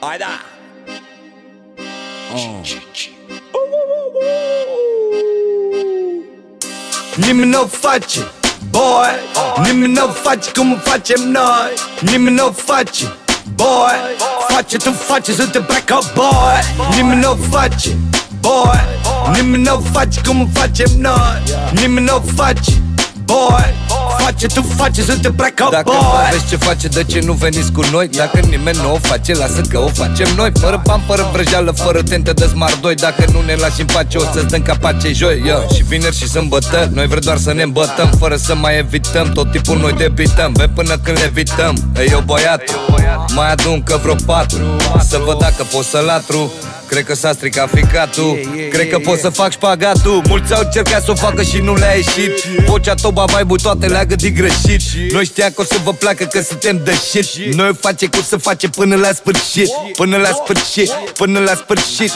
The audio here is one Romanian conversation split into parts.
Hai da! Nimeni n-o face, boy. Nimeni n-o face cum facem noi. Nimeni n-o face, boy. Face, tu face, să te pleacă, boy. Nimeni n-o face, boy. Nimeni n-o face cum facem noi. Nimeni n-o face, boy. Face, tu face, să te pleacă, boy. Dacă nu vezi ce face, de ce nu veniți cu noi? Dacă nimeni nu o face, lasă că o facem noi. Fără bani, fără vrăjeală, fără tentă de smart 2. Dacă nu ne lași în pace, o să-ți dăm capace joi, Și vineri și sâmbătă, noi vrem doar să ne îmbătăm, fără să mai evităm, tot tipul noi debităm. Vei până când le evităm, eu băiatul. Mai aduncă vreo 4, să văd dacă pot să latru. Cred că s-a stricat ficatul, cred că pot să fac șpagatul. Mulți au încercat să o facă și nu le-a ieșit. Vocea, toba, vibe-ul, toate le-a gândit greșit. Noi știam că o să vă placă, că suntem de shit. Noi o face cum să face până la sfârșit. Până la sfârșit, până la sfârșit.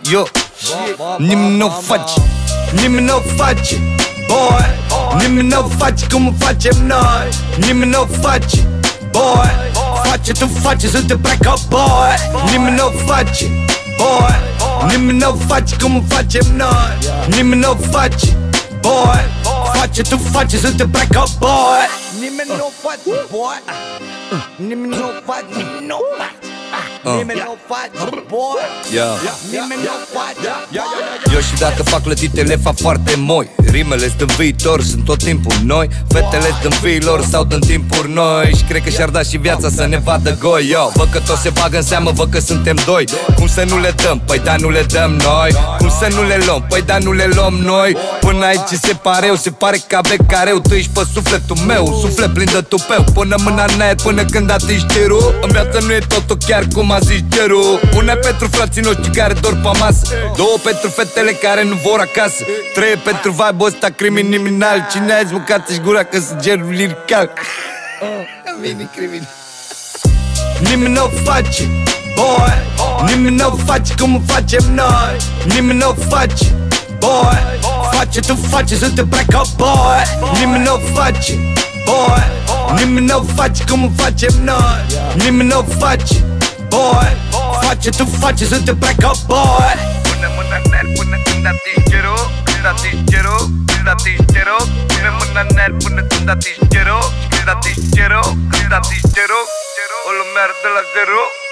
Nimeni n-o face, nimeni n-o face, boy. Nimeni n-o face cum facem noi. Nimeni n-o face, boy. Face, tu face, să te pleacă, boy. Nimeni n-o face, boy. Nimeni n-o face cum facem noi. Nimeni n-o face, boy. Face, tu face, să te pleacă, boy. Nimeni n-o face, boy. Nimeni n-o face, nimeni n-o face. Nimeni n-o face, boy. Nimeni n-o face, boy. Eu și dacă fac clădite le fac foarte moi. Rimele sunt în viitor, sunt tot timpul noi. Fetele sunt în viilor sau în timpuri noi. Și cred că și-ar da și viața să ne vadă goi, Văd că toți se bagă în seamă, văd că suntem doi. Cum să nu le dăm? Păi da, nu le dăm noi. Cum să nu le luăm? Păi da, nu le luăm noi. Până aici se pare eu, se pare ca becareu. Tu ești pe sufletul meu, suflet plin de tupeu. Până mâna în aer, până când atingi cerul. În viață nu e totul chiar cum a zis cerul. Una pentru frații noștri care dorm pe masă, 2 pentru fetele care nu vor acasă, 3 pentru vibe-ul ăsta criminal. Cine azi mâncați-și gura că sunt genul lirical. Criminal. Nimeni n-o face, boy. Nimeni n-o face cum facem noi. Nimeni n-o face, boy. Face, tu face, să te pleacă, boy. Nimeni n-o face, boy. Nimeni n-o face cum facem noi. Nimeni n-o face, boy. Face, tu face, să te pleacă, boy. Până mâna în aer, până când atingi cerul. Când atingi cerul, când atingi cerul. Până mâna în aer, până când atingi cerul. Când atingi cerul, când atingi cerul. O lume arde la zero.